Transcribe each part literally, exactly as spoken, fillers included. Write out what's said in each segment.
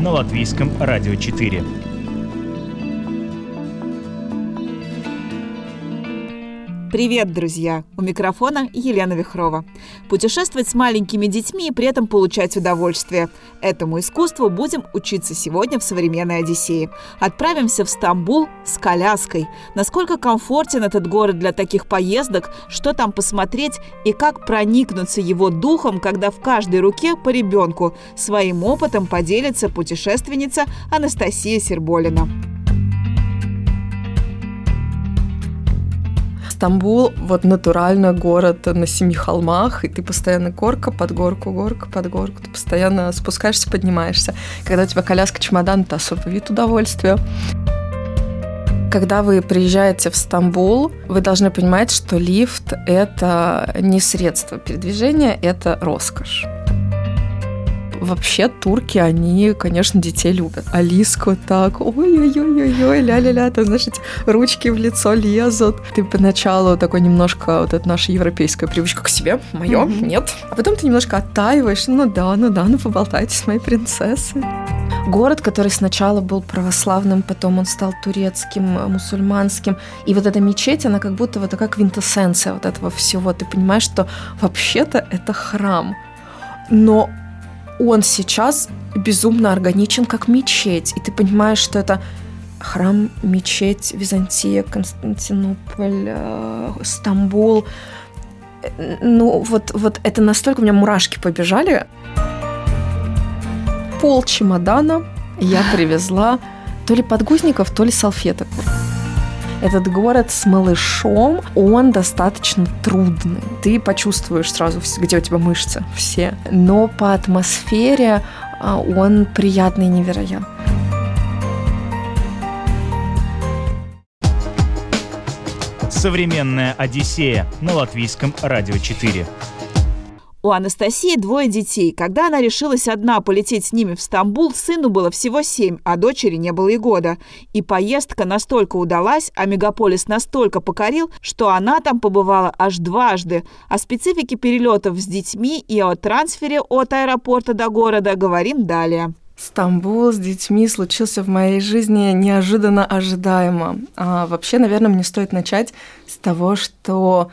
на Латвийском радио четыре. Привет, друзья! У микрофона Елена Вихрова. Путешествовать с маленькими детьми и при этом получать удовольствие. Этому искусству будем учиться сегодня в современной Одиссее. Отправимся в Стамбул с коляской. Насколько комфортен этот город для таких поездок, что там посмотреть и как проникнуться его духом, когда в каждой руке по ребенку. Своим опытом поделится путешественница Анастасия Серболина. Стамбул – вот натурально город на семи холмах, и ты постоянно горка под горку, горка под горку, ты постоянно спускаешься, поднимаешься. Когда у тебя коляска, чемодан, это особый вид удовольствия. Когда вы приезжаете в Стамбул, вы должны понимать, что лифт – это не средство передвижения, это роскошь. Вообще турки, они, конечно, детей любят. Алиску так, ой-ой-ой-ой, ля-ля-ля, там, знаешь, эти ручки в лицо лезут. Ты поначалу такой немножко, вот эта наша европейская привычка к себе, мое, mm-hmm. нет. А потом ты немножко оттаиваешь, ну да, ну да, ну поболтайте с моей принцессой. Город, который сначала был православным, потом он стал турецким, мусульманским. И вот эта мечеть, она как будто вот такая квинтэссенция вот этого всего. Ты понимаешь, что вообще-то это храм. Но он сейчас безумно органичен, как мечеть. И ты понимаешь, что это храм, мечеть, Византия, Константинополь, Стамбул. Ну, вот, вот это настолько у меня мурашки побежали. Пол чемодана я привезла то ли подгузников, то ли салфеток. Этот город с малышом, он достаточно трудный. Ты почувствуешь сразу, где у тебя мышцы все. Но по атмосфере он приятный невероятно. Современная Одиссея на Латвийском радио четыре. У Анастасии двое детей. Когда она решилась одна полететь с ними в Стамбул, сыну было всего семь, а дочери не было и года. И поездка настолько удалась, а мегаполис настолько покорил, что она там побывала аж дважды. О специфике перелетов с детьми и о трансфере от аэропорта до города говорим далее. Стамбул с детьми случился в моей жизни неожиданно ожидаемо. А вообще, наверное, мне стоит начать с того, что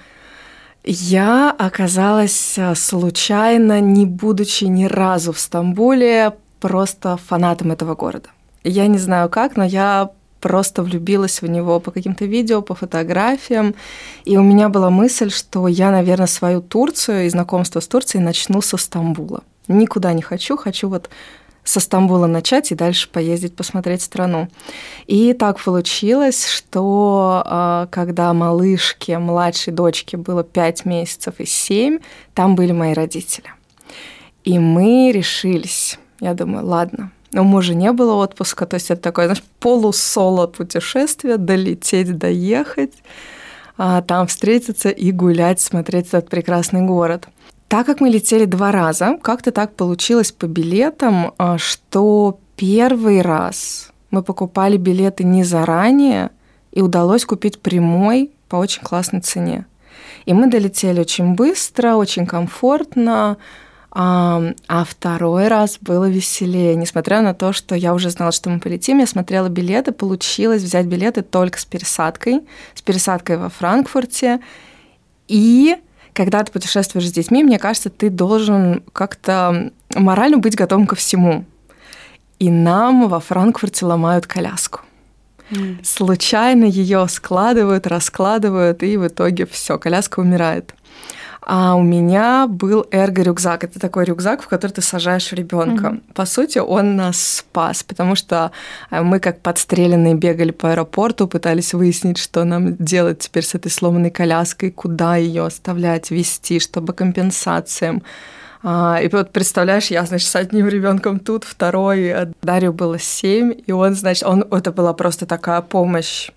я оказалась случайно, не будучи ни разу в Стамбуле, просто фанатом этого города. Я не знаю как, но я просто влюбилась в него по каким-то видео, по фотографиям. И у меня была мысль, что я, наверное, свою Турцию и знакомство с Турцией начну со Стамбула. Никуда не хочу, хочу вот со Стамбула начать и дальше поездить, посмотреть страну. И так получилось, что когда малышке, младшей дочке было пять месяцев и семь, там были мои родители. И мы решились. Я думаю, ладно, у мужа не было отпуска, то есть это такое, знаешь, полусоло путешествие, долететь, доехать, там встретиться и гулять, смотреть этот прекрасный город. Так как мы летели два раза, как-то так получилось по билетам, что первый раз мы покупали билеты не заранее, и удалось купить прямой по очень классной цене. И мы долетели очень быстро, очень комфортно, а второй раз было веселее. Несмотря на то, что я уже знала, что мы полетим, я смотрела билеты, получилось взять билеты только с пересадкой, с пересадкой во Франкфурте. И когда ты путешествуешь с детьми, мне кажется, ты должен как-то морально быть готовым ко всему. И нам во Франкфурте ломают коляску. Mm. Случайно ее складывают, раскладывают, и в итоге все, коляска умирает. А у меня был эрго-рюкзак. Это такой рюкзак, в который ты сажаешь ребенка. Mm-hmm. По сути, он нас спас, потому что мы как подстреленные бегали по аэропорту, пытались выяснить, что нам делать теперь с этой сломанной коляской, куда ее оставлять, везти, чтобы компенсациям. И вот представляешь, я, значит, с одним ребенком тут, второй, а Дарью было семь, и он, значит, он, это была просто такая помощь.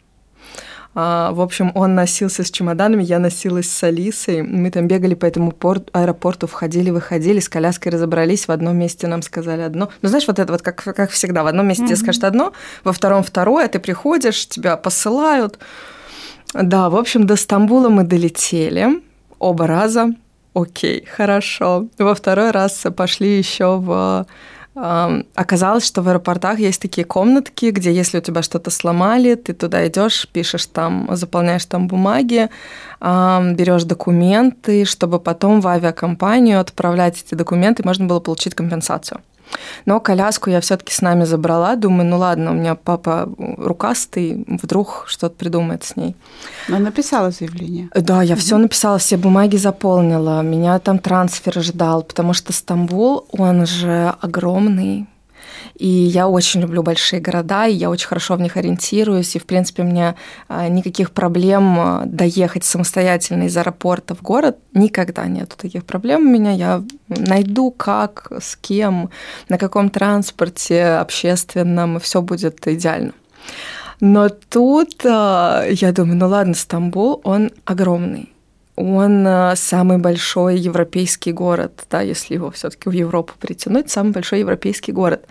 В общем, он носился с чемоданами, я носилась с Алисой. Мы там бегали по этому порт, аэропорту, входили, выходили, с коляской разобрались. В одном месте нам сказали одно. Ну, знаешь, вот это вот как, как всегда. В одном месте mm-hmm. тебе скажут одно, во втором второе, ты приходишь, тебя посылают. Да, в общем, до Стамбула мы долетели оба раза. Окей, хорошо. Во второй раз пошли еще в Оказалось, что в аэропортах есть такие комнатки, где если у тебя что-то сломали, ты туда идешь, пишешь там, заполняешь там бумаги, берешь документы, чтобы потом в авиакомпанию отправлять эти документы, можно было получить компенсацию. Но коляску я все-таки с нами забрала. Думаю, ну ладно, у меня папа рукастый, вдруг что-то придумает с ней. Но написала заявление. Да, я mm-hmm. все написала, все бумаги заполнила. Меня там трансфер ждал, потому что Стамбул, он же огромный. И я очень люблю большие города, и я очень хорошо в них ориентируюсь. И, в принципе, у меня никаких проблем доехать самостоятельно из аэропорта в город никогда нету таких проблем у меня. Я найду как, с кем, на каком транспорте общественном, и все будет идеально. Но тут я думаю, ну ладно, Стамбул, он огромный. Он самый большой европейский город, да, если его все-таки в Европу притянуть, самый большой европейский город.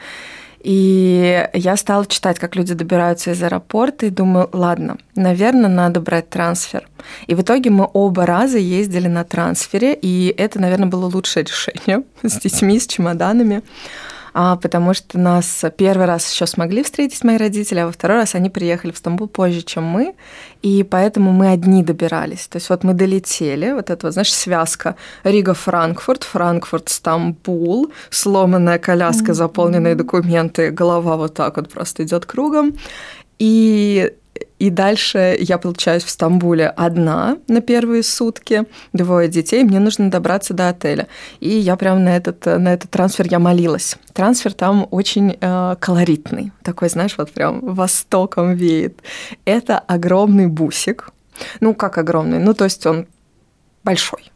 И я стала читать, как люди добираются из аэропорта, и думаю, ладно, наверное, надо брать трансфер. И в итоге мы оба раза ездили на трансфере, и это, наверное, было лучшее решение с детьми, с чемоданами. Потому что нас первый раз еще смогли встретить мои родители, а во второй раз они приехали в Стамбул позже, чем мы, и поэтому мы одни добирались. То есть вот мы долетели, вот эта, вот, знаешь, связка Рига-Франкфурт, Франкфурт-Стамбул, сломанная коляска, заполненные документы, голова вот так вот просто идет кругом, и... И дальше я получаюсь в Стамбуле одна на первые сутки, двое детей, мне нужно добраться до отеля. И я прям на этот, на этот трансфер я молилась. Трансфер там очень э, колоритный, такой, знаешь, вот прям востоком веет. Это огромный бусик. Ну, как огромный? Ну, то есть он большой.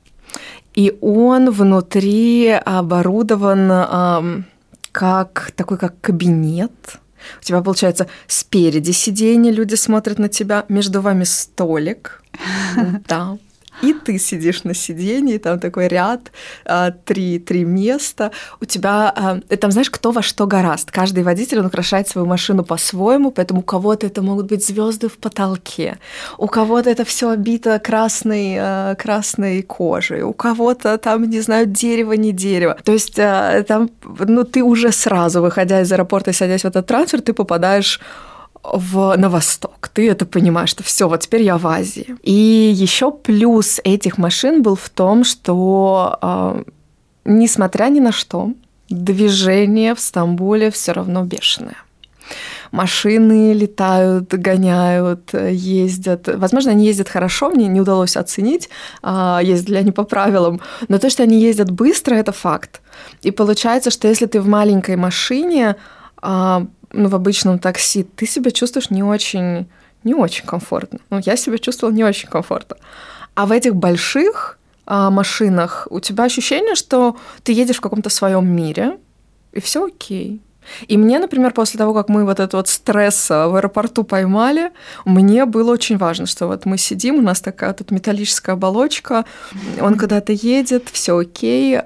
И он внутри оборудован э, как такой, как кабинет. У тебя, получается, спереди сиденье, люди смотрят на тебя, между вами столик, да, и ты сидишь на сиденье, там такой ряд, три, три места. У тебя, там, знаешь, кто во что гораст. Каждый водитель, он украшает свою машину по-своему, поэтому у кого-то это могут быть звезды в потолке, у кого-то это все обито красной, красной кожей, у кого-то там, не знаю, дерево, не дерево. То есть там, ну, ты уже сразу, выходя из аэропорта и садясь в этот трансфер, ты попадаешь в, на восток. Ты это понимаешь, что все, вот теперь я в Азии. И еще плюс этих машин был в том, что, э, несмотря ни на что, движение в Стамбуле все равно бешеное. Машины летают, гоняют, ездят. Возможно, они ездят хорошо, мне не удалось оценить, ездят ли они по правилам, но то, что они ездят быстро, это факт. И получается, что если ты в маленькой машине, ну, в обычном такси, ты себя чувствуешь не очень, не очень комфортно. Ну, я себя чувствовала не очень комфортно. А в этих больших а, машинах у тебя ощущение, что ты едешь в каком-то своем мире, и все окей. И мне, например, после того, как мы вот этот вот стресс в аэропорту поймали, мне было очень важно, что вот мы сидим, у нас такая тут металлическая оболочка, он куда-то едет, все окей.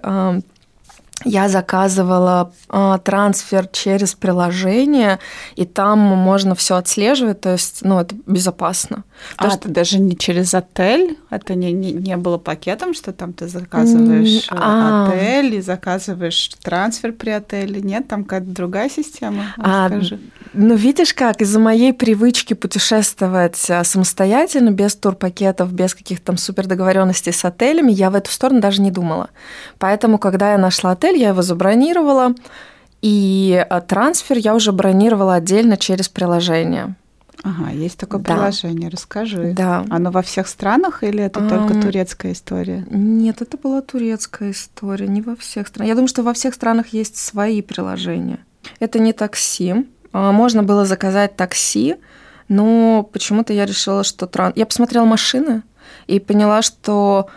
Я заказывала э, трансфер через приложение, и там можно все отслеживать, то есть, ну, это безопасно. А что... это даже не через отель? Это не, не, не было пакетом, что там ты заказываешь а... отель и заказываешь трансфер при отеле? Нет, там какая-то другая система? Расскажи. А, ну, видишь как, из-за моей привычки путешествовать самостоятельно, без турпакетов, без каких-то там супердоговоренностей с отелями, я в эту сторону даже не думала. Поэтому, когда я нашла отель, я его забронировала, и трансфер я уже бронировала отдельно через приложение. Ага, есть такое да. приложение, расскажи. Да. Оно во всех странах или это а, только турецкая история? Нет, это была турецкая история, не во всех странах. Я думаю, что во всех странах есть свои приложения. Это не такси. Можно было заказать такси, но почему-то я решила, что... Тран... Я посмотрела машины и поняла, что...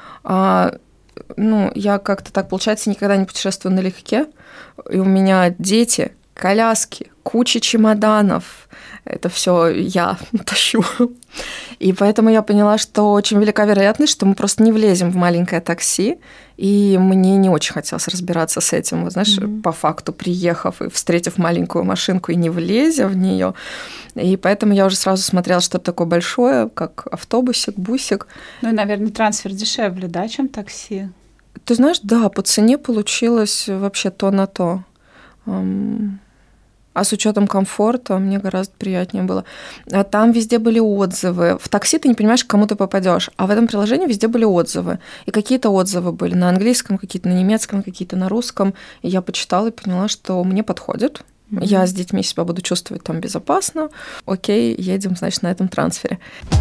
Ну, я как-то так, получается, никогда не путешествую налегке, и у меня дети, коляски, куча чемоданов, это все я тащу. И поэтому я поняла, что очень велика вероятность, что мы просто не влезем в маленькое такси, и мне не очень хотелось разбираться с этим. Вот, знаешь, mm-hmm. по факту, приехав и встретив маленькую машинку и не влезя в нее. И поэтому я уже сразу смотрела что-то такое большое, как автобусик, бусик. Ну и, наверное, трансфер дешевле, да, чем такси? Ты знаешь, да, по цене получилось вообще то на то. А с учетом комфорта мне гораздо приятнее было. А там везде были отзывы. В такси ты не понимаешь, к кому ты попадешь. А в этом приложении везде были отзывы. И какие-то отзывы были на английском, какие-то на немецком, какие-то на русском. И я почитала и поняла, что мне подходит. Mm-hmm. Я с детьми себя буду чувствовать там безопасно. Окей, едем, значит, на этом трансфере.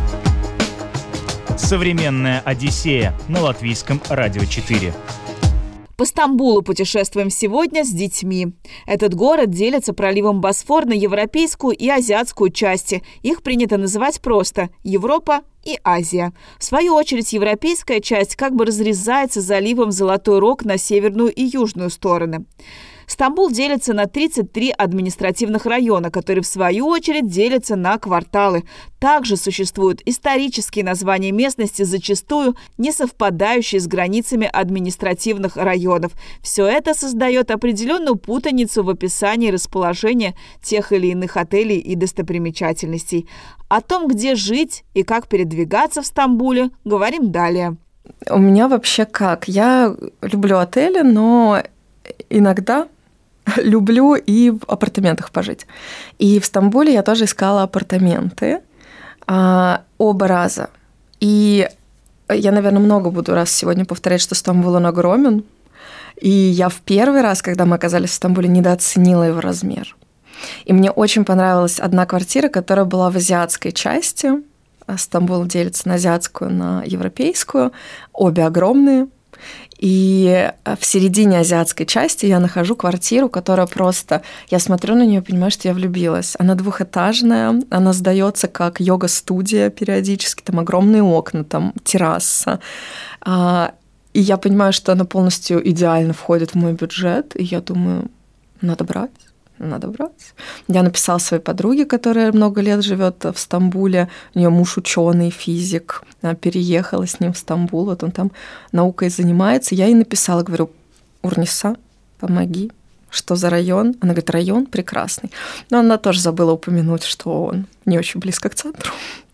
Современная Одиссея на Латвийском радио четыре. По Стамбулу путешествуем сегодня с детьми. Этот город делится проливом Босфор на европейскую и азиатскую части. Их принято называть просто Европа и Азия. В свою очередь, европейская часть как бы разрезается заливом Золотой Рог на северную и южную стороны. Стамбул делится на тридцать три административных района, которые в свою очередь делятся на кварталы. Также существуют исторические названия местности, зачастую не совпадающие с границами административных районов. Все это создает определенную путаницу в описании расположения тех или иных отелей и достопримечательностей. О том, где жить и как передвигаться в Стамбуле, говорим далее. У меня вообще как? Я люблю отели, но иногда люблю и в апартаментах пожить. И в Стамбуле я тоже искала апартаменты а, оба раза. И я, наверное, много буду раз сегодня повторять, что Стамбул, он огромен. И я в первый раз, когда мы оказались в Стамбуле, недооценила его размер. И мне очень понравилась одна квартира, которая была в азиатской части. Стамбул делится на азиатскую, на европейскую. Обе огромные. И в середине азиатской части я нахожу квартиру, которая просто... Я смотрю на нее и понимаю, что я влюбилась. Она двухэтажная, она сдается как йога-студия периодически, там огромные окна, там терраса. И я понимаю, что она полностью идеально входит в мой бюджет, и я думаю, надо брать. Надо брать. Я написала своей подруге, которая много лет живет в Стамбуле. У нее муж ученый, физик. Она переехала с ним в Стамбул. Вот он там наукой занимается. Я ей написала, говорю, Урниса, помоги. Что за район? Она говорит, район прекрасный. Но она тоже забыла упомянуть, что он не очень близко к центру.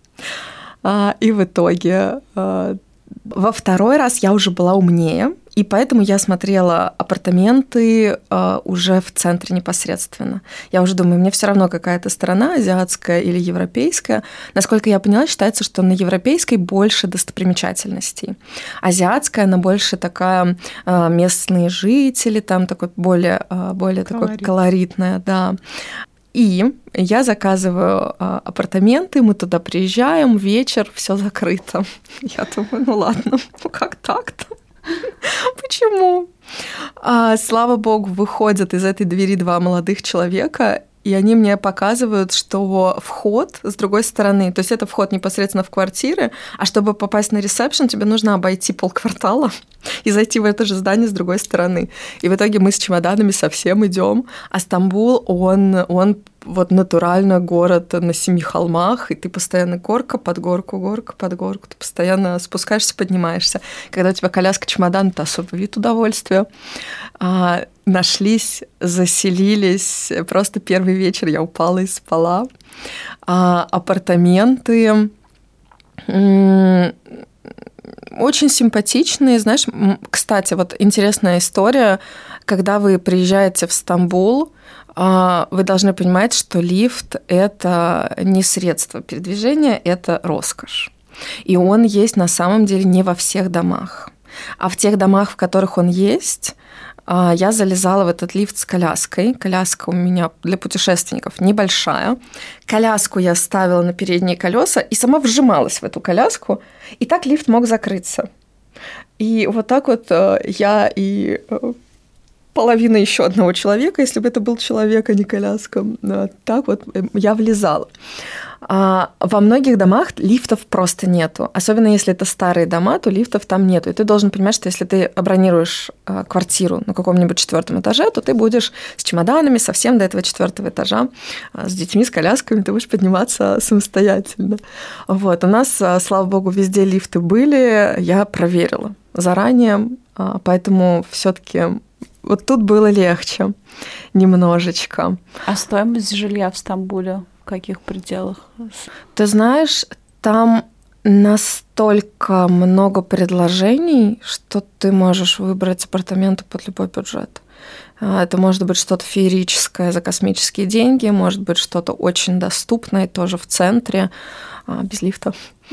И в итоге во второй раз я уже была умнее. И поэтому я смотрела апартаменты э, уже в центре непосредственно. Я уже думаю, мне все равно какая-то страна, азиатская или европейская. Насколько я поняла, считается, что на европейской больше достопримечательностей. Азиатская, она больше такая э, местные жители, там такой более, э, более такой колоритная, да. И я заказываю э, апартаменты, мы туда приезжаем, вечер, все закрыто. Я думаю, ну ладно, ну как так-то? Почему? А, слава богу, выходят из этой двери два молодых человека, и они мне показывают, что вход с другой стороны, то есть это вход непосредственно в квартиры, а чтобы попасть на ресепшн, тебе нужно обойти полквартала и зайти в это же здание с другой стороны. И в итоге мы с чемоданами совсем идем, а Стамбул, он, он вот натурально город на семи холмах, и ты постоянно горка под горку, горка под горку, ты постоянно спускаешься, поднимаешься. Когда у тебя коляска, чемодан, это особый вид удовольствия. А, нашлись, заселились. Просто первый вечер я упала и спала. А, апартаменты м- очень симпатичные. Знаешь, кстати, вот интересная история. Когда вы приезжаете в Стамбул, вы должны понимать, что лифт – это не средство передвижения, это роскошь. И он есть на самом деле не во всех домах. А в тех домах, в которых он есть, я залезала в этот лифт с коляской. Коляска у меня для путешественников небольшая. Коляску я ставила на передние колеса и сама вжималась в эту коляску, и так лифт мог закрыться. И вот так вот я и половина еще одного человека, если бы это был человек, а не коляска, так вот я влезала. А во многих домах лифтов просто нету. Особенно если это старые дома, то лифтов там нету. И ты должен понимать, что если ты бронируешь квартиру на каком-нибудь четвертом этаже, то ты будешь с чемоданами совсем до этого четвертого этажа, с детьми, с колясками, ты будешь подниматься самостоятельно. Вот. У нас, слава богу, везде лифты были, я проверила заранее, поэтому все-таки вот тут было легче немножечко. А стоимость жилья в Стамбуле в каких пределах? Ты знаешь, там настолько много предложений, что ты можешь выбрать апартаменты под любой бюджет. Это может быть что-то феерическое за космические деньги, может быть что-то очень доступное, тоже в центре, без лифта.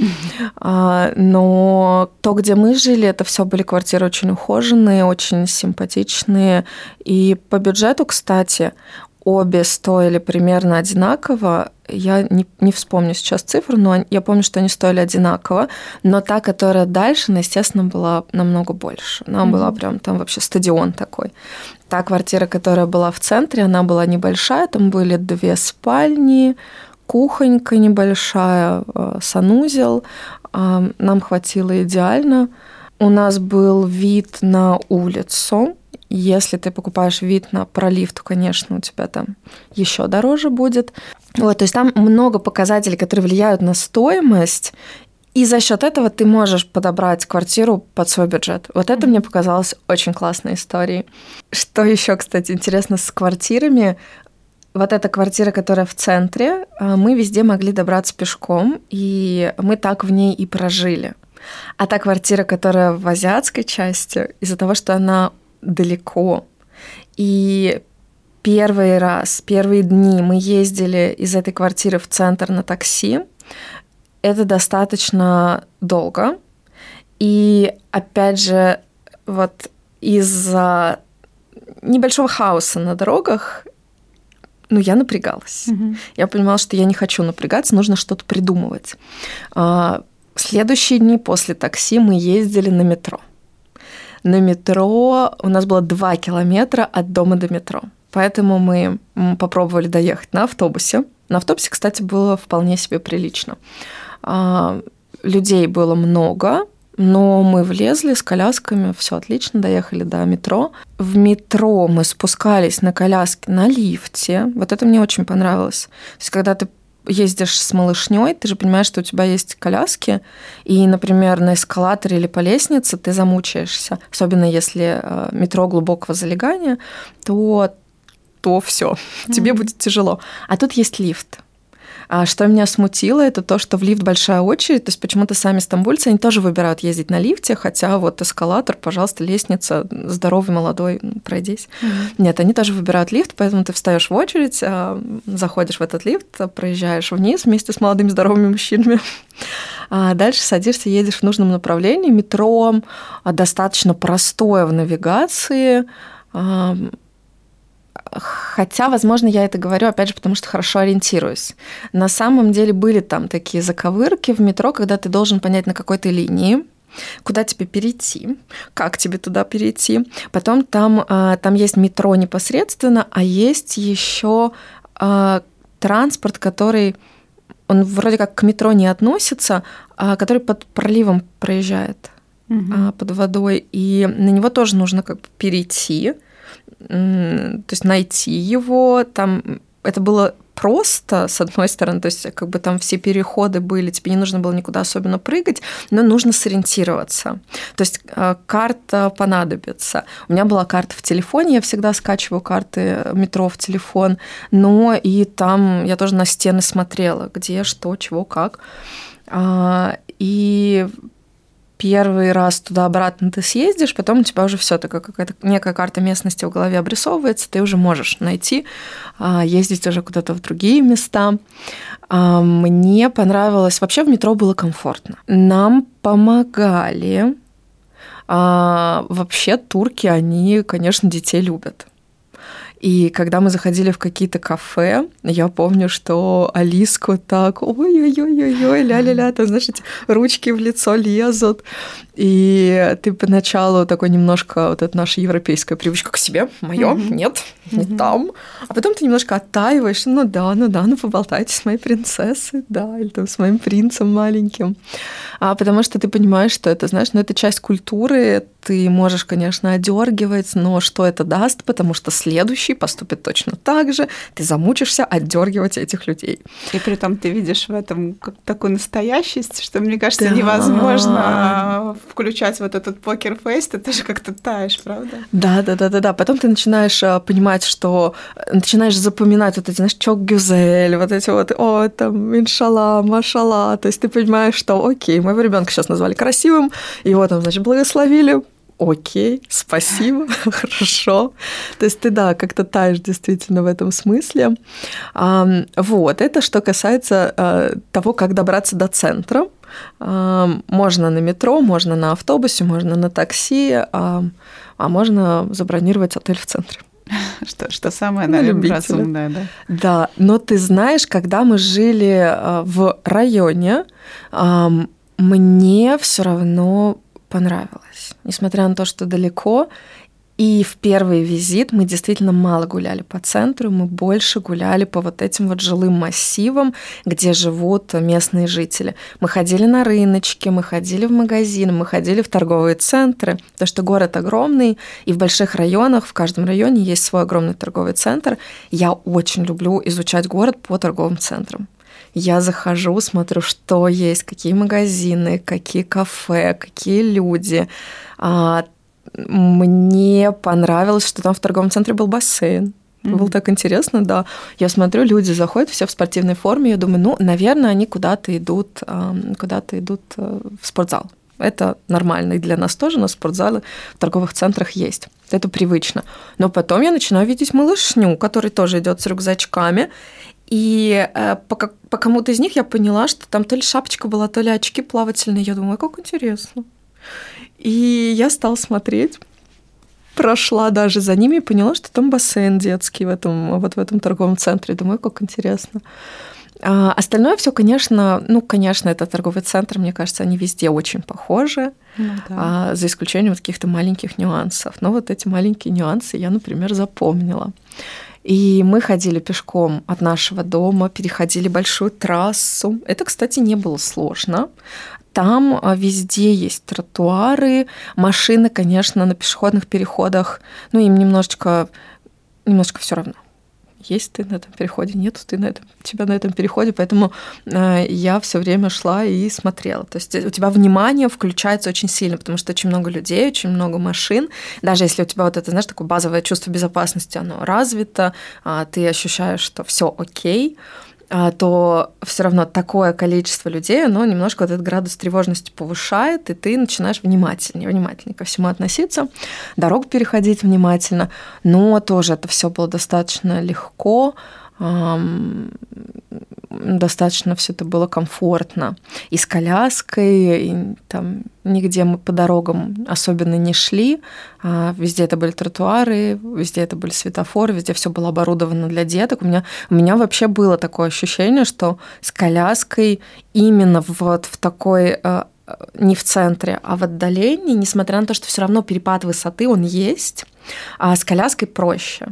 Но то, где мы жили, это все были квартиры очень ухоженные, очень симпатичные. И по бюджету, кстати, обе стоили примерно одинаково. Я не, не вспомню сейчас цифру, но я помню, что они стоили одинаково. Но та, которая дальше, она, естественно, была намного больше. Она mm-hmm. была прям там вообще стадион такой. Та квартира, которая была в центре, она была небольшая. Там были две спальни, кухонька небольшая, санузел. Нам хватило идеально. У нас был вид на улицу. Если ты покупаешь вид на пролив, то, конечно, у тебя там еще дороже будет. Вот, то есть там много показателей, которые влияют на стоимость, и за счет этого ты можешь подобрать квартиру под свой бюджет. Вот это mm-hmm. мне показалось очень классной историей. Что еще, кстати, интересно с квартирами? Вот эта квартира, которая в центре, мы везде могли добраться пешком, и мы так в ней и прожили. А та квартира, которая в азиатской части, из-за того, что она далеко, и первый раз, первые дни мы ездили из этой квартиры в центр на такси, это достаточно долго. И опять же, вот из-за небольшого хаоса на дорогах, ну, я напрягалась. Mm-hmm. Я понимала, что я не хочу напрягаться, нужно что-то придумывать. В следующие дни после такси мы ездили на метро. На метро у нас было два километра от дома до метро. Поэтому мы попробовали доехать на автобусе. На автобусе, кстати, было вполне себе прилично. Людей было много, но мы влезли с колясками, все отлично, доехали до метро. В метро мы спускались на коляске на лифте. Вот это мне очень понравилось. То есть, когда ты ездишь с малышней, ты же понимаешь, что у тебя есть коляски, и, например, на эскалаторе или по лестнице ты замучаешься. Особенно если метро глубокого залегания, то, то все, mm-hmm. тебе будет тяжело. А тут есть лифт. А что меня смутило, это то, что в лифт большая очередь, то есть почему-то сами стамбульцы, они тоже выбирают ездить на лифте, хотя вот эскалатор, пожалуйста, лестница, здоровый, молодой, пройдись. Mm-hmm. Нет, они тоже выбирают лифт, поэтому ты встаешь в очередь, заходишь в этот лифт, проезжаешь вниз вместе с молодыми здоровыми мужчинами, а дальше садишься, едешь в нужном направлении. Метро достаточно простое в навигации, хотя, возможно, я это говорю, опять же, потому что хорошо ориентируюсь. На самом деле были там такие заковырки в метро, когда ты должен понять, на какой ты линии, куда тебе перейти, как тебе туда перейти. Потом там, там есть метро непосредственно, а есть еще транспорт, который, он вроде как к метро не относится, а который под проливом проезжает, угу. под водой, и на него тоже нужно как бы перейти, то есть найти его, там это было просто, с одной стороны, то есть как бы там все переходы были, тебе не нужно было никуда особенно прыгать, но нужно сориентироваться. То есть карта понадобится. У меня была карта в телефоне, я всегда скачиваю карты метро в телефон, но и там я тоже на стены смотрела, где, что, чего, как. И первый раз туда-обратно ты съездишь, потом у тебя уже все такая какая-то некая карта местности в голове обрисовывается, ты уже можешь найти, ездить уже куда-то в другие места. Мне понравилось, вообще в метро было комфортно. Нам помогали. Вообще турки, они, конечно, детей любят. И когда мы заходили в какие-то кафе, я помню, что Алиску так ой-ой-ой-ой-ой, ля-ля-ля, там, знаешь, эти ручки в лицо лезут. И ты поначалу такой немножко, вот эта наша европейская привычка к себе, моё, mm-hmm. нет, не mm-hmm. там. А потом ты немножко оттаиваешь, ну да, ну да, ну поболтайте с моей принцессой, да, или там с моим принцем маленьким. А потому что ты понимаешь, что это, знаешь, ну это часть культуры, ты можешь, конечно, одергивать, но что это даст, потому что следующий поступит точно так же, ты замучишься отдергивать этих людей. И при том ты видишь в этом такую настоящесть, что, мне кажется, да. невозможно включать вот этот покер-фейс, ты тоже как-то таешь, правда? Да, да, да, да, да. Потом ты начинаешь понимать, что начинаешь запоминать вот эти, знаешь, чок-гюзель, вот эти вот, о, там, иншалла, машалла. То есть ты понимаешь, что, окей, моего ребенка сейчас назвали красивым, его там, значит, благословили, окей, спасибо, хорошо. То есть ты, да, как-то таешь действительно в этом смысле. Вот, это что касается того, как добраться до центра. Можно на метро, можно на автобусе, можно на такси, а можно забронировать отель в центре. Что, что самое, наверное, разумное, да? Да, но ты знаешь, когда мы жили в районе, мне все равно понравилось. Несмотря на то, что далеко, и в первый визит мы действительно мало гуляли по центру, мы больше гуляли по вот этим вот жилым массивам, где живут местные жители. Мы ходили на рыночки, мы ходили в магазины, мы ходили в торговые центры, потому что город огромный, и в больших районах, в каждом районе есть свой огромный торговый центр. Я очень люблю изучать город по торговым центрам. Я захожу, смотрю, что есть, какие магазины, какие кафе, какие люди. Мне понравилось, что там в торговом центре был бассейн. Mm-hmm. Было так интересно, да. Я смотрю, люди заходят все в спортивной форме. Я думаю, ну, наверное, они куда-то идут, куда-то идут в спортзал. Это нормально и для нас тоже, но спортзалы в торговых центрах есть. Это привычно. Но потом я начинаю видеть малышню, который тоже идет с рюкзачками. И по, по кому-то из них я поняла, что там то ли шапочка была, то ли очки плавательные. Я думаю, как интересно. И я стала смотреть, прошла даже за ними и поняла, что там бассейн детский в этом, вот в этом торговом центре. Думаю, как интересно. А остальное все, конечно, ну, конечно, это торговый центр, мне кажется, они везде очень похожи, ну, да. а, за исключением каких-то маленьких нюансов. Но вот эти маленькие нюансы я, например, запомнила. И мы ходили пешком от нашего дома, переходили большую трассу. Это, кстати, не было сложно. Там везде есть тротуары, машины, конечно, на пешеходных переходах, ну, им немножечко, немножечко все равно. Есть ты на этом переходе, нет ты на этом, тебя на этом переходе, поэтому я все время шла и смотрела. То есть у тебя внимание включается очень сильно, потому что очень много людей, очень много машин. Даже если у тебя вот это, знаешь, такое базовое чувство безопасности, оно развито, ты ощущаешь, что все окей, то все равно такое количество людей, оно немножко вот этот градус тревожности повышает, и ты начинаешь внимательнее, внимательнее ко всему относиться, дорогу переходить внимательно, но тоже это все было достаточно легко, достаточно все это было комфортно. И с коляской, и там нигде мы по дорогам особенно не шли. Везде это были тротуары, везде это были светофоры, везде все было оборудовано для деток. У меня, у меня вообще было такое ощущение, что с коляской именно вот в такой, не в центре, а в отдалении, несмотря на то, что все равно перепад высоты, он есть, а с коляской проще.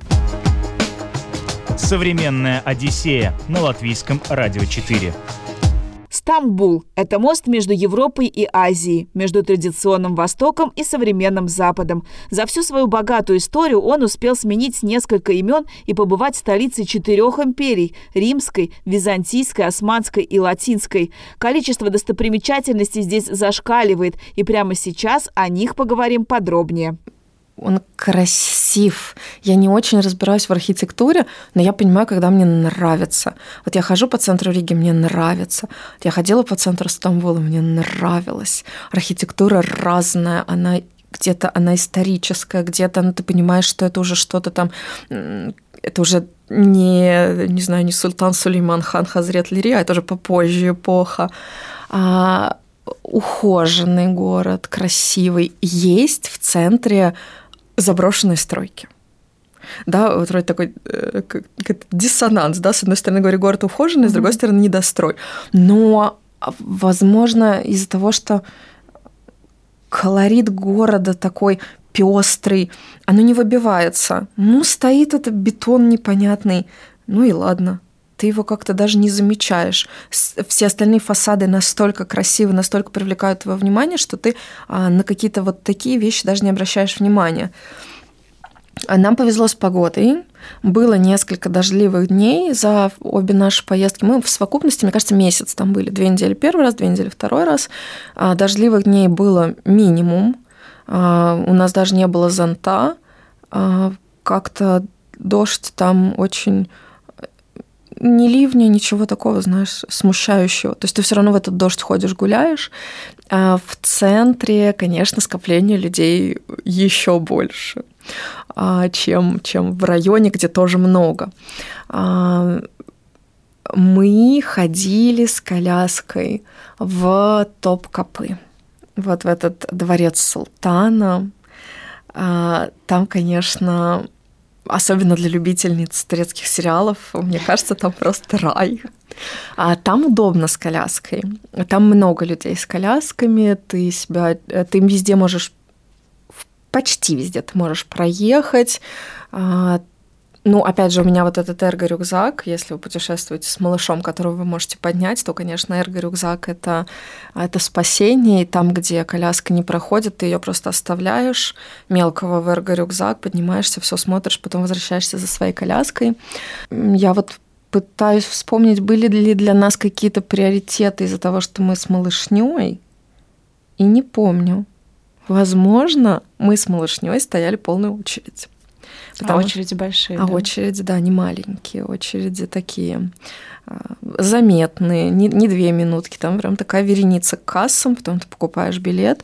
Современная Одиссея на Латвийском радио четыре. Стамбул – это мост между Европой и Азией, между традиционным Востоком и современным Западом. За всю свою богатую историю он успел сменить несколько имен и побывать столицей четырех империй – римской, византийской, османской и латинской. Количество достопримечательностей здесь зашкаливает, и прямо сейчас о них поговорим подробнее. Он красив. Я не очень разбираюсь в архитектуре, но я понимаю, когда мне нравится. Вот я хожу по центру Риги, мне нравится. Вот я ходила по центру Стамбула, мне нравилось. Архитектура разная, она где-то она историческая, где-то ну, ты понимаешь, что это уже что-то там, это уже не, не знаю, не Султан Сулейман хан Хазрет Лирия, это уже попозже эпоха. А ухоженный город, красивый. Есть в центре заброшенные стройки. Да, вот вроде такой э, как, как диссонанс, да, с одной стороны, говорю, город ухоженный, mm-hmm. с другой стороны, недострой. Но, возможно, из-за того, что колорит города такой пестрый, оно не выбивается. Ну, стоит этот бетон непонятный, ну и ладно. Ты его как-то даже не замечаешь. Все остальные фасады настолько красивы, настолько привлекают твое внимание, что ты на какие-то вот такие вещи даже не обращаешь внимания. Нам повезло с погодой. Было несколько дождливых дней за обе наши поездки. Мы в совокупности, мне кажется, месяц там были. Две недели первый раз, две недели второй раз. Дождливых дней было минимум. У нас даже не было зонта. Как-то дождь там очень... ни ливня, ничего такого, знаешь, смущающего. То есть ты все равно в этот дождь ходишь, гуляешь. А в центре, конечно, скопление людей еще больше, чем, чем в районе, где тоже много. Мы ходили с коляской в Топкапы, вот в этот дворец султана. Там, конечно, особенно для любительниц турецких сериалов, мне кажется, там просто рай. Там удобно с коляской. Там много людей с колясками. Ты себя, ты везде можешь, почти везде ты можешь проехать. Ну, опять же, у меня вот этот эрго-рюкзак, если вы путешествуете с малышом, которого вы можете поднять, то, конечно, эрго-рюкзак это, – это спасение. И там, где коляска не проходит, ты ее просто оставляешь, мелкого в эрго-рюкзак, поднимаешься, все смотришь, потом возвращаешься за своей коляской. Я вот пытаюсь вспомнить, были ли для нас какие-то приоритеты из-за того, что мы с малышней, и не помню. Возможно, мы с малышней стояли полную очередь. Потому... А очереди большие. А да? очереди, да, не маленькие, очереди такие заметные, не, не две минутки, там прям такая вереница к кассам, потом ты покупаешь билет,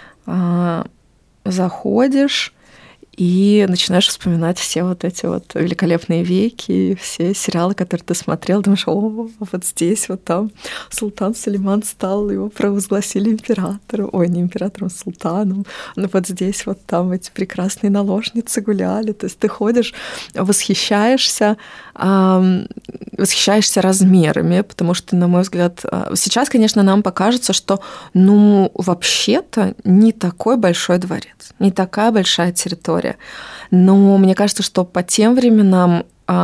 заходишь и начинаешь вспоминать все вот эти вот великолепные веки, все сериалы, которые ты смотрел, думаешь, о, вот здесь, вот там султан Сулейман стал, его провозгласили императором, ой, не императором, султаном, но вот здесь вот там эти прекрасные наложницы гуляли, то есть ты ходишь, восхищаешься, эм, восхищаешься размерами, потому что, на мой взгляд, сейчас, конечно, нам покажется, что, ну, вообще-то не такой большой дворец, не такая большая территория. Но мне кажется, что по тем временам,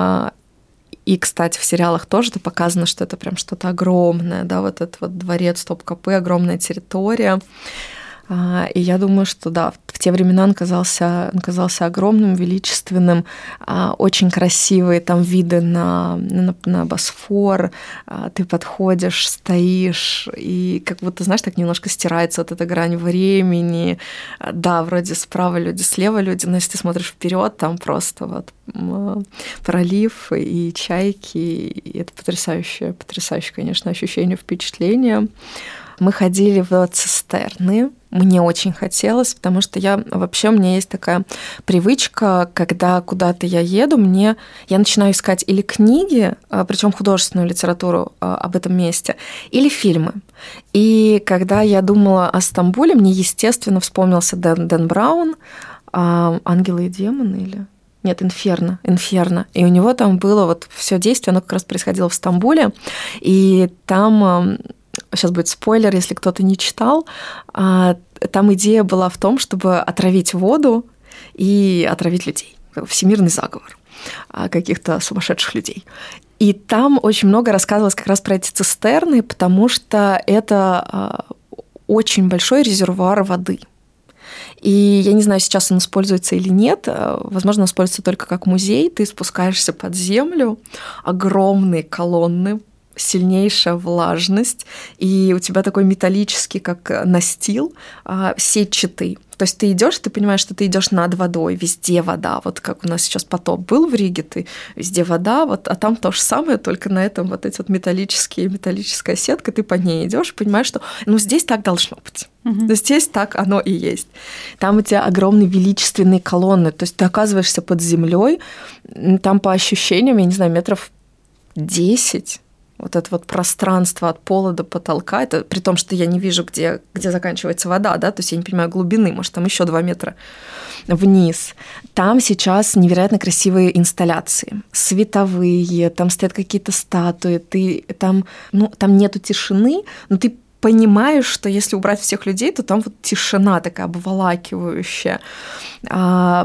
и, кстати, в сериалах тоже это показано, что это прям что-то огромное, да, вот этот вот дворец Топкапы, огромная территория. И я думаю, что да, в те времена он казался, он казался огромным, величественным, очень красивые там виды на, на, на Босфор. Ты подходишь, стоишь, и как будто, знаешь, так немножко стирается вот эта грань времени. Да, вроде справа люди, слева люди, но если ты смотришь вперед, там просто вот пролив и чайки. И это потрясающее, потрясающее, конечно, ощущение, впечатление. Мы ходили в цистерны. Мне очень хотелось, потому что я вообще, у меня есть такая привычка, когда куда-то я еду, мне я начинаю искать или книги, причем художественную литературу об этом месте, или фильмы. И когда я думала о Стамбуле, мне, естественно, вспомнился Дэн, Дэн Браун, «Ангелы и демоны» или... Нет, «Инферно», «Инферно». И у него там было вот все действие, оно как раз происходило в Стамбуле, и там... Сейчас будет спойлер, если кто-то не читал. Там идея была в том, чтобы отравить воду и отравить людей. Всемирный заговор каких-то сумасшедших людей. И там очень много рассказывалось как раз про эти цистерны, потому что это очень большой резервуар воды. И я не знаю, сейчас он используется или нет. Возможно, он используется только как музей. Ты спускаешься под землю, огромные колонны, сильнейшая влажность, и у тебя такой металлический, как настил, сетчатый. То есть ты идешь, ты понимаешь, что ты идешь над водой, везде вода. Вот как у нас сейчас потоп был в Риге, ты везде вода, вот, а там то же самое, только на этом вот эти вот металлические, металлическая сетка, ты по ней идешь, понимаешь, что ну здесь так должно быть. Mm-hmm. Здесь так оно и есть. Там у тебя огромные величественные колонны, то есть ты оказываешься под землей, там по ощущениям, я не знаю, метров десять. Вот это вот пространство от пола до потолка, это при том, что я не вижу, где, где заканчивается вода, да, то есть я не понимаю глубины, может, там еще два метра вниз. Там сейчас невероятно красивые инсталляции, световые, там стоят какие-то статуи, ты, там, ну, там нету тишины, но ты понимаешь, что если убрать всех людей, то там вот тишина такая обволакивающая, там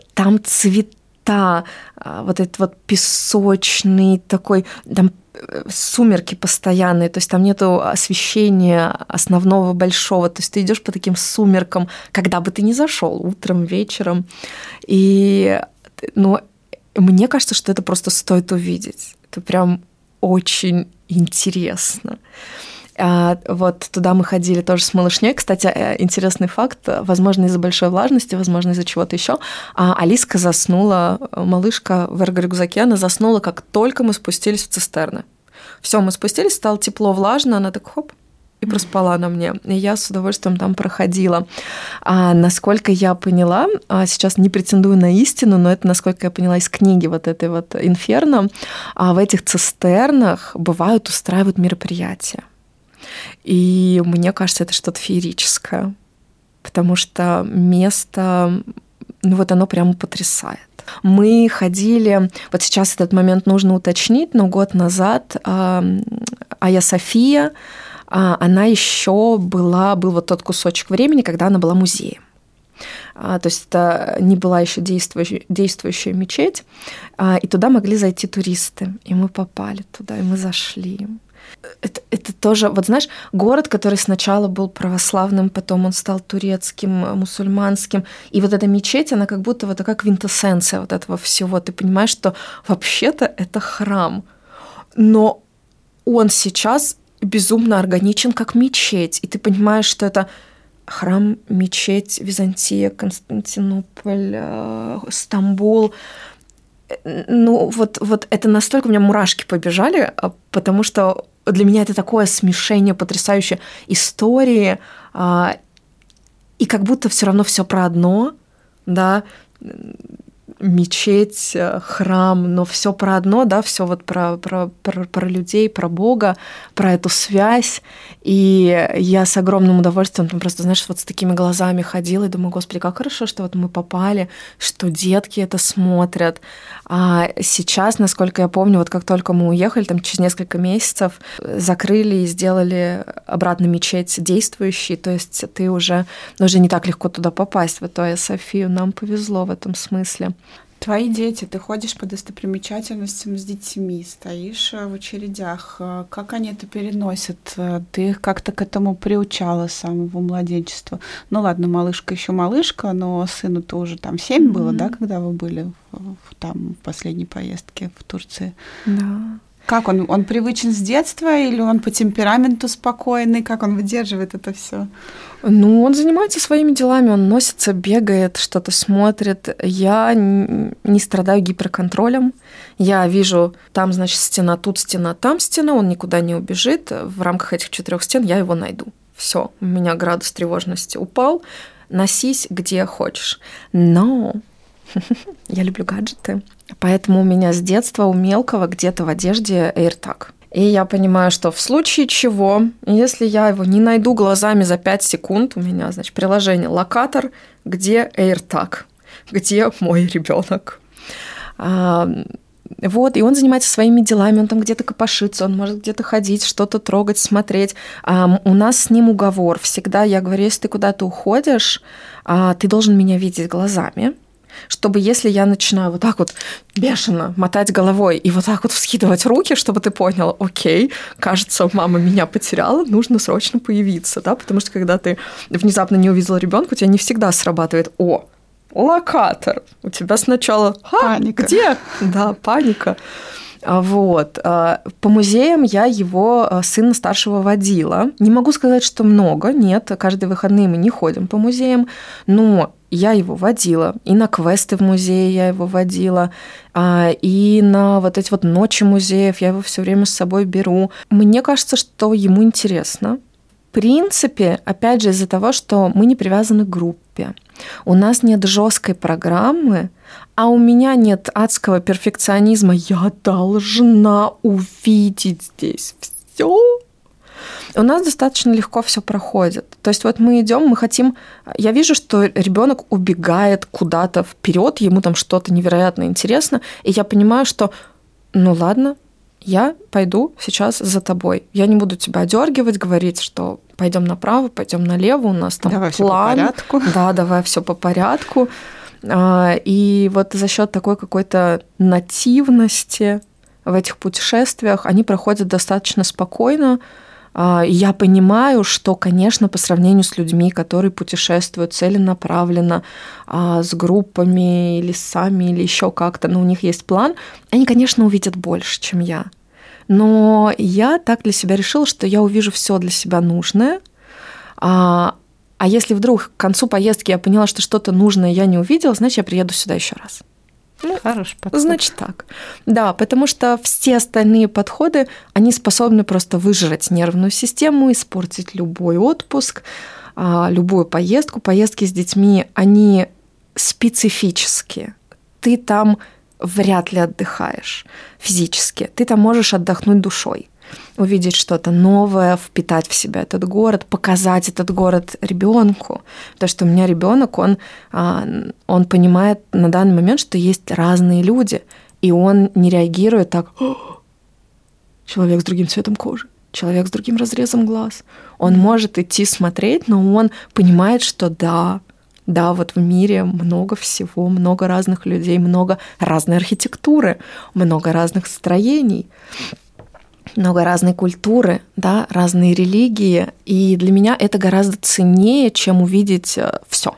цвета, вот этот вот песочный такой, там сумерки постоянные, то есть там нету освещения основного большого, то есть ты идешь по таким сумеркам, когда бы ты ни зашел, утром, вечером, и ну, мне кажется, что это просто стоит увидеть, это прям очень интересно. Вот туда мы ходили тоже с малышней. Кстати, интересный факт, возможно, из-за большой влажности, возможно, из-за чего-то еще. Алиска заснула, малышка в эрго-рюкзаке, она заснула, как только мы спустились в цистерны. Все, мы спустились, стало тепло, влажно, она так хоп, и проспала на мне. И я с удовольствием там проходила. А насколько я поняла, сейчас не претендую на истину, но это, насколько я поняла из книги вот этой вот «Инферно», в этих цистернах бывают, устраивают мероприятия. И мне кажется, это что-то феерическое, потому что место, ну вот оно прямо потрясает. Мы ходили, вот сейчас этот момент нужно уточнить, но год назад Айя София, она еще была, был вот тот кусочек времени, когда она была музеем. То есть это не была еще действующая, действующая мечеть, и туда могли зайти туристы. И мы попали туда, и мы зашли. Это, это тоже, вот знаешь, город, который сначала был православным, потом он стал турецким, мусульманским, и вот эта мечеть, она как будто вот такая квинтэссенция вот этого всего. Ты понимаешь, что вообще-то это храм, но он сейчас безумно органичен как мечеть, и ты понимаешь, что это храм, мечеть, Византия, Константинополь, Стамбул. Ну, вот, вот это настолько у меня мурашки побежали, потому что для меня это такое смешение потрясающей истории, и как будто все равно все про одно, да, мечеть, храм, но все про одно, да, все вот про, про, про, про людей, про Бога, про эту связь. И я с огромным удовольствием там просто, знаешь, вот с такими глазами ходила и думаю, Господи, как хорошо, что вот мы попали, что детки это смотрят. А сейчас, насколько я помню, вот как только мы уехали, там через несколько месяцев закрыли и сделали обратно мечеть действующей, то есть ты уже, уже не так легко туда попасть, в эту Айя Софию. Нам повезло в этом смысле. Твои дети, ты ходишь по достопримечательностям с детьми, стоишь в очередях. Как они это переносят? Ты их как-то к этому приучала с самого младенчества? Ну ладно, малышка еще малышка, но сыну-то уже там семь mm-hmm. было, да, когда вы были в, в, там в последней поездке в Турции? Да. Как он? Он привычен с детства или он по темпераменту спокойный? Как он выдерживает это все? Ну, он занимается своими делами, он носится, бегает, что-то смотрит. Я не страдаю гиперконтролем. Я вижу, там, значит, стена, тут стена, там стена, он никуда не убежит. В рамках этих четырех стен я его найду. Все, у меня градус тревожности упал. Носись где хочешь. Но я люблю гаджеты, поэтому у меня с детства у мелкого где-то в одежде AirTag. И я понимаю, что в случае чего, если я его не найду глазами за пять секунд, у меня, значит, приложение локатор, где AirTag, где мой ребенок. Вот, и он занимается своими делами, он там где-то копошится, он может где-то ходить, что-то трогать, смотреть. У нас с ним уговор. Всегда я говорю, если ты куда-то уходишь, ты должен меня видеть глазами, чтобы если я начинаю вот так вот бешено мотать головой и вот так вот вскидывать руки, чтобы ты понял, окей, кажется, мама меня потеряла, нужно срочно появиться, да, потому что когда ты внезапно не увидела ребенка, у тебя не всегда срабатывает «О, локатор!» У тебя сначала паника. Где? Да, паника. Вот. По музеям я его сына старшего водила. Не могу сказать, что много, нет, каждые выходные мы не ходим по музеям, но я его водила, и на квесты в музее я его водила, и на вот эти вот ночи музеев я его все время с собой беру. Мне кажется, что ему интересно. В принципе, опять же, из-за того, что мы не привязаны к группе, у нас нет жесткой программы, а у меня нет адского перфекционизма. Я должна увидеть здесь все. У нас достаточно легко все проходит. То есть вот мы идем, мы хотим... Я вижу, что ребенок убегает куда-то вперед, ему там что-то невероятно интересно, и я понимаю, что ну ладно, я пойду сейчас за тобой. Я не буду тебя одергивать, говорить, что пойдем направо, пойдем налево, у нас там давай план. Давай все по порядку. Да, давай все по порядку. И вот за счет такой какой-то нативности в этих путешествиях они проходят достаточно спокойно. Я понимаю, что, конечно, по сравнению с людьми, которые путешествуют целенаправленно, с группами или сами, или еще как-то, но у них есть план, они, конечно, увидят больше, чем я. Но я так для себя решила, что я увижу все для себя нужное, а, а если вдруг к концу поездки я поняла, что что-то нужное я не увидела, значит, я приеду сюда еще раз. Ну, хороший подход. Значит так. Да, потому что все остальные подходы, они способны просто выжрать нервную систему, испортить любой отпуск, любую поездку. Поездки с детьми, они специфические. Ты там вряд ли отдыхаешь физически. Ты там можешь отдохнуть душой, увидеть что-то новое, впитать в себя этот город, показать этот город ребенку. Потому что у меня ребенок, он, он понимает на данный момент, что есть разные люди, и он не реагирует так: человек с другим цветом кожи, человек с другим разрезом глаз. Он может идти смотреть, но он понимает, что да, да, вот в мире много всего, много разных людей, много разной архитектуры, много разных строений, много разной культуры, да, разные религии. И для меня это гораздо ценнее, чем увидеть все.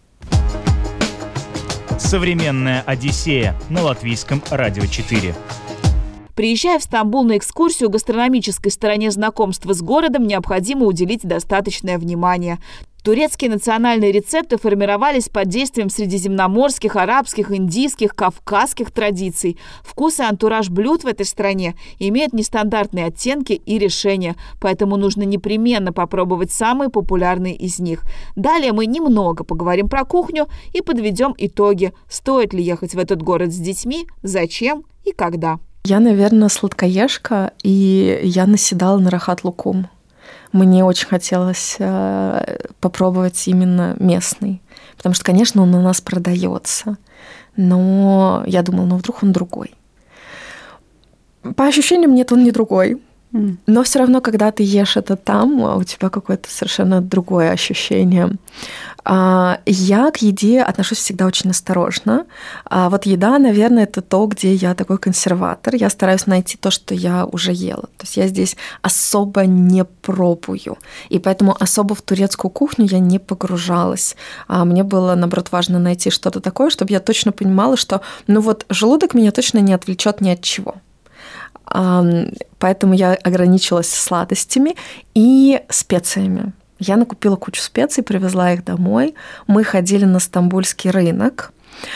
Современная Одиссея на Латвийском радио четыре. Приезжая в Стамбул на экскурсию, гастрономической стороне знакомства с городом необходимо уделить достаточное внимание. Турецкие национальные рецепты формировались под действием средиземноморских, арабских, индийских, кавказских традиций. Вкус и антураж блюд в этой стране имеют нестандартные оттенки и решения, поэтому нужно непременно попробовать самые популярные из них. Далее мы немного поговорим про кухню и подведем итоги. Стоит ли ехать в этот город с детьми, зачем и когда. Я, наверное, сладкоежка, и я наседала на рахат лукум. Мне очень хотелось попробовать именно местный, потому что, конечно, он у нас продается, но я думала, ну вдруг он другой. По ощущениям, нет, он не другой. Но все равно, когда ты ешь это там, у тебя какое-то совершенно другое ощущение. Я к еде отношусь всегда очень осторожно. А вот еда, наверное, это то, где я такой консерватор. Я стараюсь найти то, что я уже ела. То есть я здесь особо не пробую. И поэтому особо в турецкую кухню я не погружалась. Мне было, наоборот, важно найти что-то такое, чтобы я точно понимала, что ну вот желудок меня точно не отвлечет ни от чего. Поэтому я ограничилась сладостями и специями. Я накупила кучу специй, привезла их домой. Мы ходили на стамбульский рынок.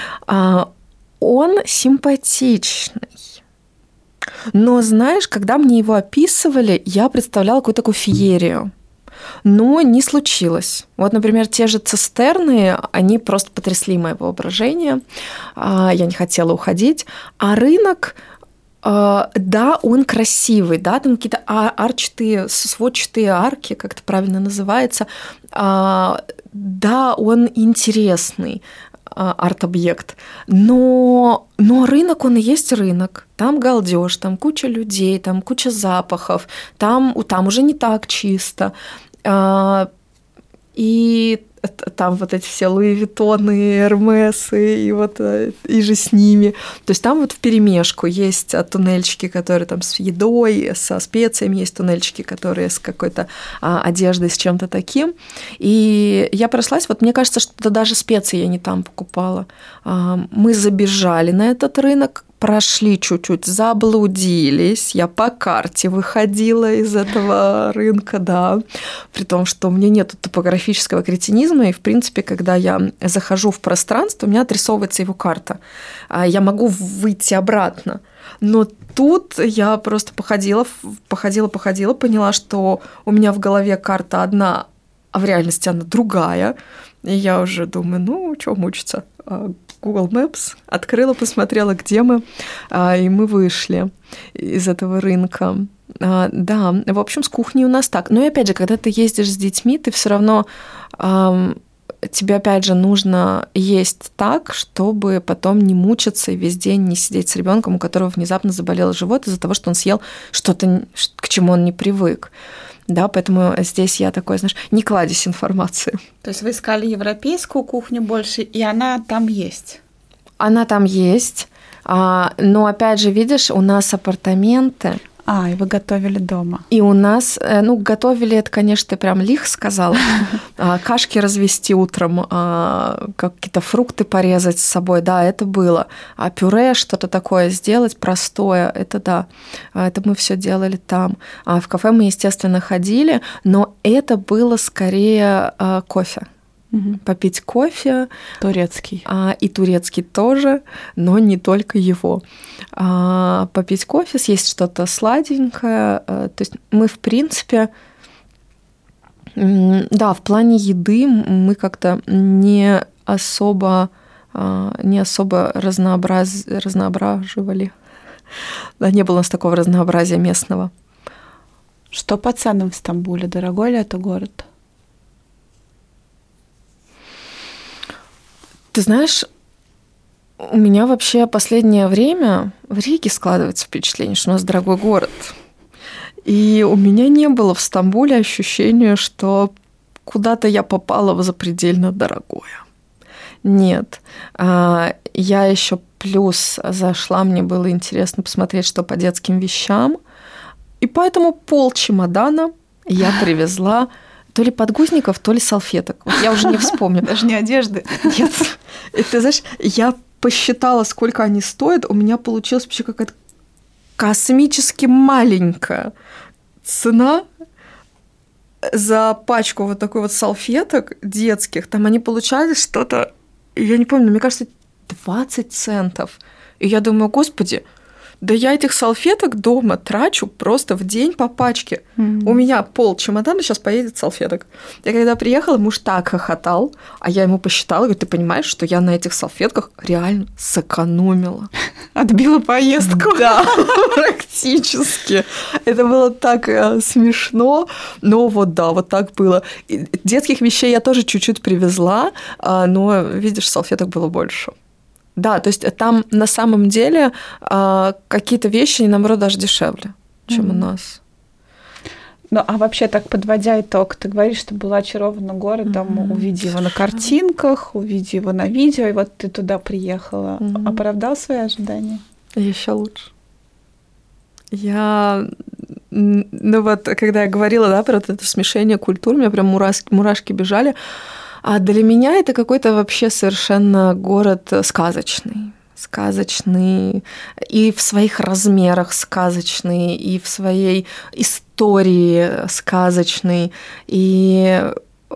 Он симпатичный. Но, знаешь, когда мне его описывали, я представляла какую-то такую феерию. Но не случилось. Вот, например, те же цистерны, они просто потрясли мое воображение. Я не хотела уходить. А рынок... Да, он красивый, да, там какие-то арчатые, сводчатые арки, как это правильно называется. Да, он интересный арт-объект, но, но рынок, он и есть рынок. Там галдеж, там куча людей, там куча запахов, там, там уже не так чисто. И там вот эти все Луи Виттоны, Эрмесы, и вот и же с ними. То есть там вот вперемешку есть туннельчики, которые там с едой, со специями, есть туннельчики, которые с какой-то а, одеждой, с чем-то таким. И я прошлась, вот мне кажется, что даже специи я не там покупала. А, мы забежали на этот рынок, прошли чуть-чуть, заблудились. Я по карте выходила из этого рынка, да, при том, что у меня нет топографического кретинизма, и, в принципе, когда я захожу в пространство, у меня отрисовывается его карта. Я могу выйти обратно. Но тут я просто походила, походила, походила, поняла, что у меня в голове карта одна, а в реальности она другая. И я уже думаю, ну, что мучиться? Google Maps, открыла, посмотрела, где мы, и мы вышли из этого рынка. Да, в общем, с кухней у нас так. Но и опять же, когда ты ездишь с детьми, ты все равно тебе, опять же, нужно есть так, чтобы потом не мучиться и весь день не сидеть с ребенком, у которого внезапно заболел живот из-за того, что он съел что-то, к чему он не привык. Да, поэтому здесь я такой, знаешь, не кладезь информации. То есть вы искали европейскую кухню больше, и она там есть? Она там есть, но, опять же, видишь, у нас апартаменты. А, и вы готовили дома. И у нас, ну, готовили, это, конечно, ты прям лих сказала. Кашки развести утром, какие-то фрукты порезать с собой, да, это было. А пюре, что-то такое сделать простое, это да, это мы все делали там. А в кафе мы, естественно, ходили, но это было скорее кофе. Угу. Попить кофе. Турецкий. А, и турецкий тоже, но не только его. А, попить кофе, съесть что-то сладенькое. А, то есть мы, в принципе, да, в плане еды мы как-то не особо, а, не особо разнообраз... разноображивали. Да, не было у нас такого разнообразия местного. Что по ценам в Стамбуле? Дорогой ли это город? Ты знаешь, у меня вообще последнее время в Риге складывается впечатление, что у нас дорогой город. И у меня не было в Стамбуле ощущения, что куда-то я попала в запредельно дорогое. Нет. Я еще плюс зашла, мне было интересно посмотреть, что по детским вещам. И поэтому пол чемодана я привезла то ли подгузников, то ли салфеток. Вот я уже не вспомню. Даже не одежды. Нет. И ты знаешь, я посчитала, сколько они стоят. У меня получилась вообще какая-то космически маленькая цена за пачку вот такой вот салфеток детских. Там они получали что-то, я не помню, мне кажется, двадцать центов. И я думаю, господи, да я этих салфеток дома трачу просто в день по пачке. Mm-hmm. У меня пол чемодана сейчас поедет салфеток. Я когда приехала, муж так хохотал, а я ему посчитала, говорю, ты понимаешь, что я на этих салфетках реально сэкономила. Отбила поездку. Да, практически. Это было так смешно, но вот да, вот так было. Детских вещей я тоже чуть-чуть привезла, но, видишь, салфеток было больше. Да, то есть там на самом деле э, какие-то вещи, они, наоборот, даже дешевле, чем mm-hmm. у нас. Ну, а вообще, так подводя итог, ты говоришь, что была очарована городом, mm-hmm. увидев его на картинках, увидев его на видео, и вот ты туда приехала. Mm-hmm. Оправдал свои ожидания? Еще лучше. Я... Ну вот, когда я говорила, да, про это смешение культур, у меня прям мурашки, мурашки бежали. А для меня это какой-то вообще совершенно город сказочный. Сказочный и в своих размерах сказочный, и в своей истории сказочный. И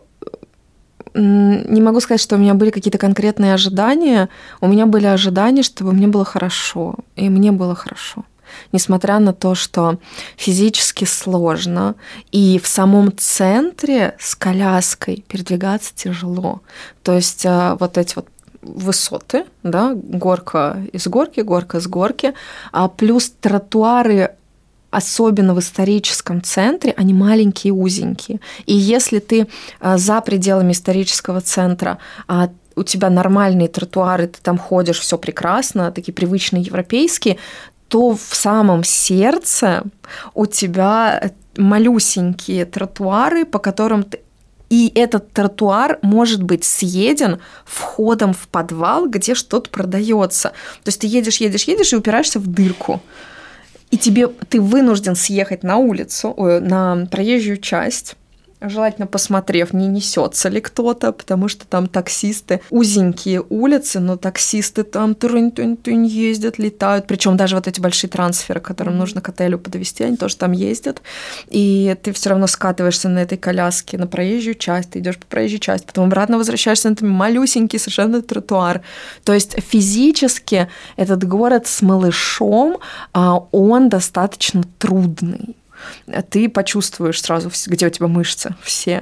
не могу сказать, что у меня были какие-то конкретные ожидания. У меня были ожидания, чтобы мне было хорошо. И мне было хорошо. Несмотря на то, что физически сложно, и в самом центре с коляской передвигаться тяжело. То есть вот эти вот высоты, да, горка из горки, горка с горки, а плюс тротуары, особенно в историческом центре, они маленькие, узенькие. И если ты за пределами исторического центра, у тебя нормальные тротуары, ты там ходишь, все прекрасно, такие привычные европейские, то в самом сердце у тебя малюсенькие тротуары, по которым ты... И этот тротуар может быть съеден входом в подвал, где что-то продается. То есть ты едешь, едешь, едешь и упираешься в дырку. И тебе, ты вынужден съехать на улицу, на проезжую часть, желательно посмотрев, не несется ли кто-то, потому что там таксисты, узенькие улицы, но таксисты там тунь-тунь-тунь ездят, летают. Причем даже вот эти большие трансферы, которым mm-hmm. нужно к отелю подвезти, они тоже там ездят. И ты все равно скатываешься на этой коляске на проезжую часть, ты идешь по проезжей части, потом обратно возвращаешься на этот малюсенький совершенно тротуар. То есть физически этот город с малышом, он достаточно трудный. Ты почувствуешь сразу, где у тебя мышцы все.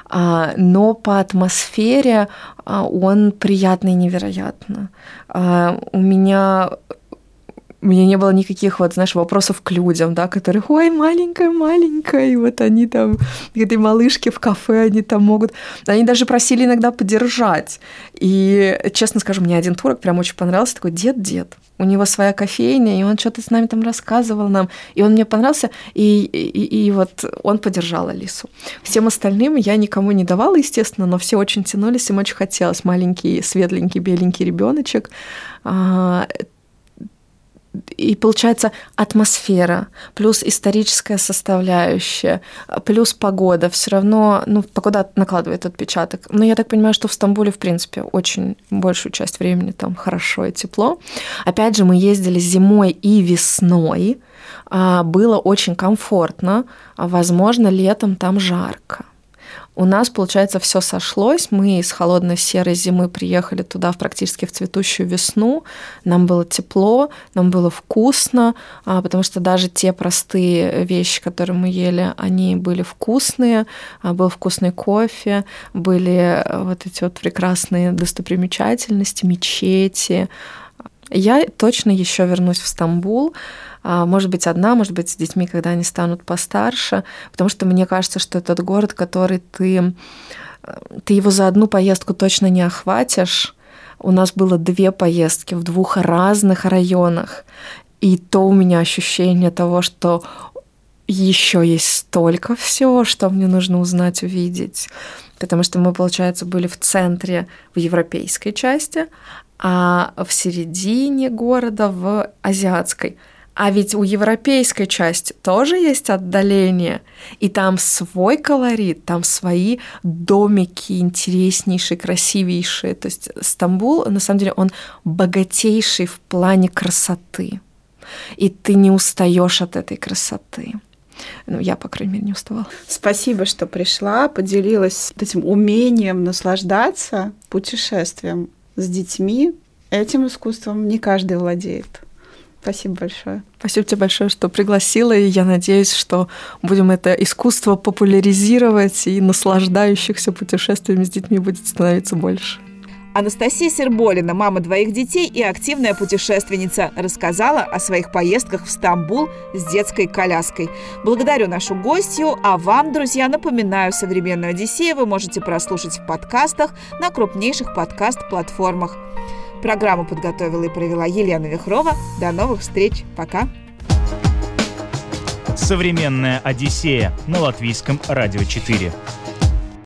Но по атмосфере он приятный невероятно. У меня... У меня не было никаких, вот, знаешь, вопросов к людям, да, которые, ой, маленькая-маленькая, и вот они там, этой малышки в кафе, они там могут... Они даже просили иногда подержать. И, честно скажу, мне один турок прям очень понравился, такой дед-дед. У него своя кофейня, и он что-то с нами там рассказывал нам, и он мне понравился, и, и, и вот он подержал Алису. Всем остальным я никому не давала, естественно, но все очень тянулись, им очень хотелось. Маленький, светленький, беленький ребеночек. И получается атмосфера, плюс историческая составляющая, плюс погода. Все равно, ну, погода накладывает отпечаток. Но я так понимаю, что в Стамбуле, в принципе, очень большую часть времени там хорошо и тепло. Опять же, мы ездили зимой и весной. Было очень комфортно. Возможно, летом там жарко. У нас, получается, все сошлось. Мы из холодной серой зимы приехали туда практически в цветущую весну. Нам было тепло, нам было вкусно, потому что даже те простые вещи, которые мы ели, они были вкусные. Был вкусный кофе, были вот эти вот прекрасные достопримечательности, мечети. Я точно еще вернусь в Стамбул. Может быть, одна, может быть, с детьми, когда они станут постарше, потому что мне кажется, что этот город, который ты, ты его за одну поездку точно не охватишь. У нас было две поездки в двух разных районах, и то у меня ощущение того, что еще есть столько всего, что мне нужно узнать, увидеть, потому что мы, получается, были в центре, в европейской части, а в середине города в азиатской. А ведь у европейской части тоже есть отдаление, и там свой колорит, там свои домики интереснейшие, красивейшие. То есть Стамбул, на самом деле, он богатейший в плане красоты, и ты не устаешь от этой красоты. Ну, я, по крайней мере, не уставала. Спасибо, что пришла, поделилась этим умением наслаждаться путешествием с детьми. Этим искусством не каждый владеет. Спасибо большое. Спасибо тебе большое, что пригласила, и я надеюсь, что будем это искусство популяризировать, и наслаждающихся путешествиями с детьми будет становиться больше. Анастасия Серболина, мама двоих детей и активная путешественница, рассказала о своих поездках в Стамбул с детской коляской. Благодарю нашу гостью, а вам, друзья, напоминаю, «Современную Одиссею» вы можете прослушать в подкастах на крупнейших подкаст-платформах. Программу подготовила и провела Елена Вихрова. До новых встреч. Пока. «Современная Одиссея» на Латвийском радио четыре.